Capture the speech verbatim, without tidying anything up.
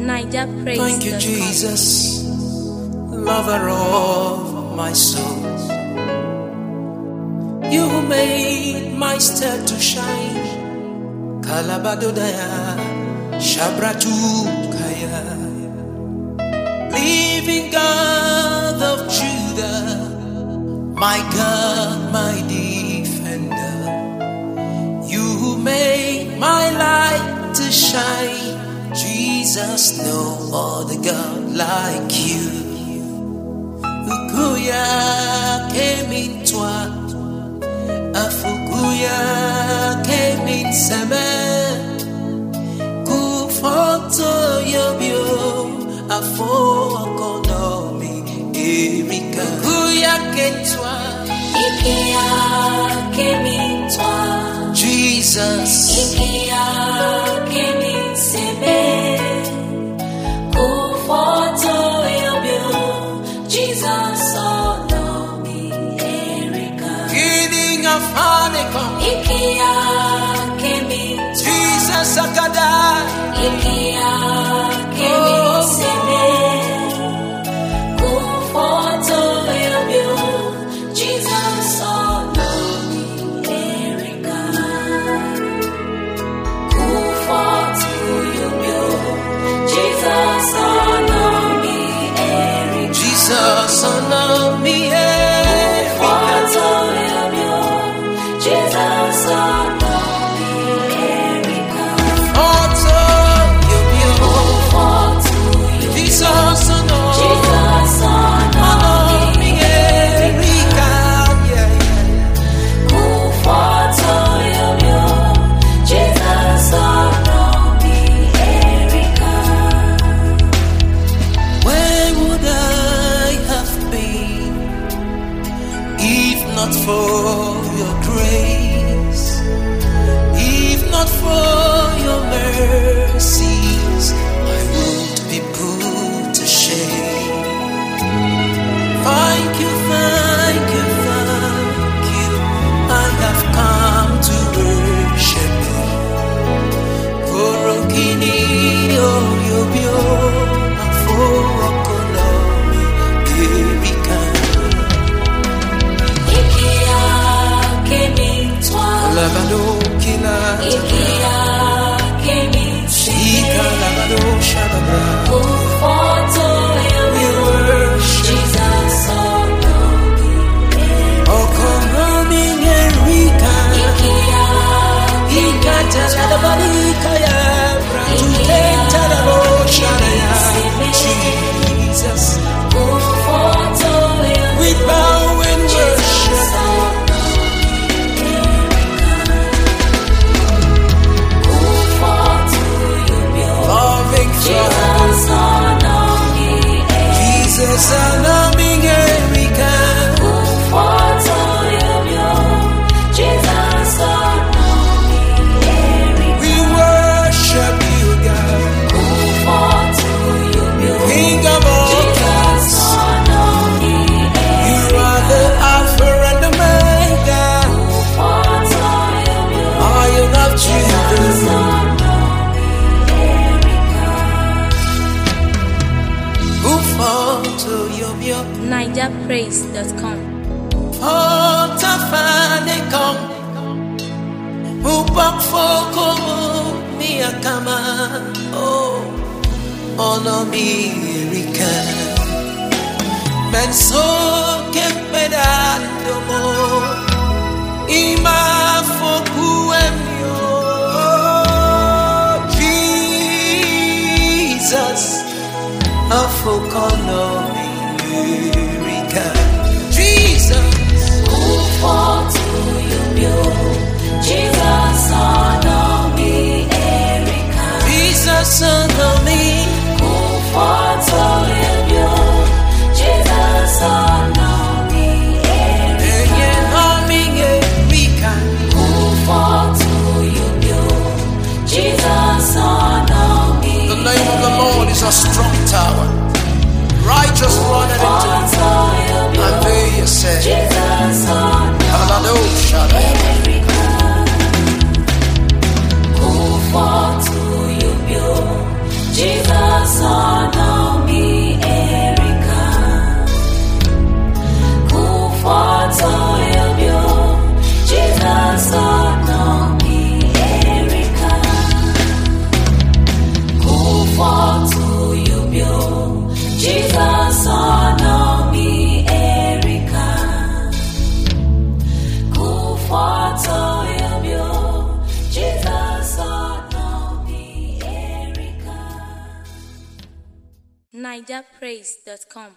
Niger Praise. Thank you, Jesus, lover of my soul. You made my star to shine. Kalabadodaya, Shabratu Kaya. Living God of Judah, my God, my defender. You made my light to shine. Jesus, no other God like you. Ukuya came in toi, Afukuya came in seme, Kufoto yobio, Afo akonomi, Erika. Ukuya came toi, Ikia came in toi, Jesus. Ikia came in seme, Kufoto yobio, Jesus onomi, Erika. King of honeycomb, Ikia came in toi, Jesus Akada. Ikia came in seme, Kufoto yobio, Jesus onomi, Erika. Kufoto yobio, Jesus onomi, Erika. Jesus onomi, Erika. Kufoto yobio, Jesus onomi, Erika. Oto yobio, Kufoto yobio, Jesus onomi, Jesus onomi, Erika. Yeah, yeah. Kufoto yobio, Jesus onomi, Erika. Where would I have been if not for your grace, if not for your mercies? I would be put to shame. Thank you, thank you, thank you. I have come to worship you. Korokini oyobio, afo okonomi, Erika. Ikia came in toi, Labado kila, Ikia came in Shika seme, labado shababa. Kufoto We yobio, worship Jesus onomi, Erika. Okonomi, Erika. Ikia Ika taladabadika ya, Bratute talabo shalaya. Jesus, Kufoto yobio, we bow and worship. Jesus onomi, Erika. Kufoto yobio, Loving Father, Jesus onomi, Erika. Jesus onomi, Erika. Kufoto yobio, Jesus onomi, Erika. We worship you, God, Kufoto yobio, King of all Jesus kings. onomi, You Erika. are the Alpha and Omega, Kufoto yobio, Lion of Jesus Judah. onomi, Erika. Who fall to your milk, Niger Praise dot com. fall to find a come. Who back for come, me a come, oh, honor me, Erika. Men so kept me that no more. Ima foku emyo, Jesus, a fokono me, Erika. Jesus, Kufoto yobio, Jesus onomi, Erika. Jesus, honor me. Kufoto yobio, Jesus onomi, Erika. Again, honor me, Erika. Kufoto yobio, Jesus onomi, The name of the Lord is a strong tower. Righteous run into it, Kufoto yobio, and they say, Jesus onomi, Hallelujah. Erika. niger praise dot com.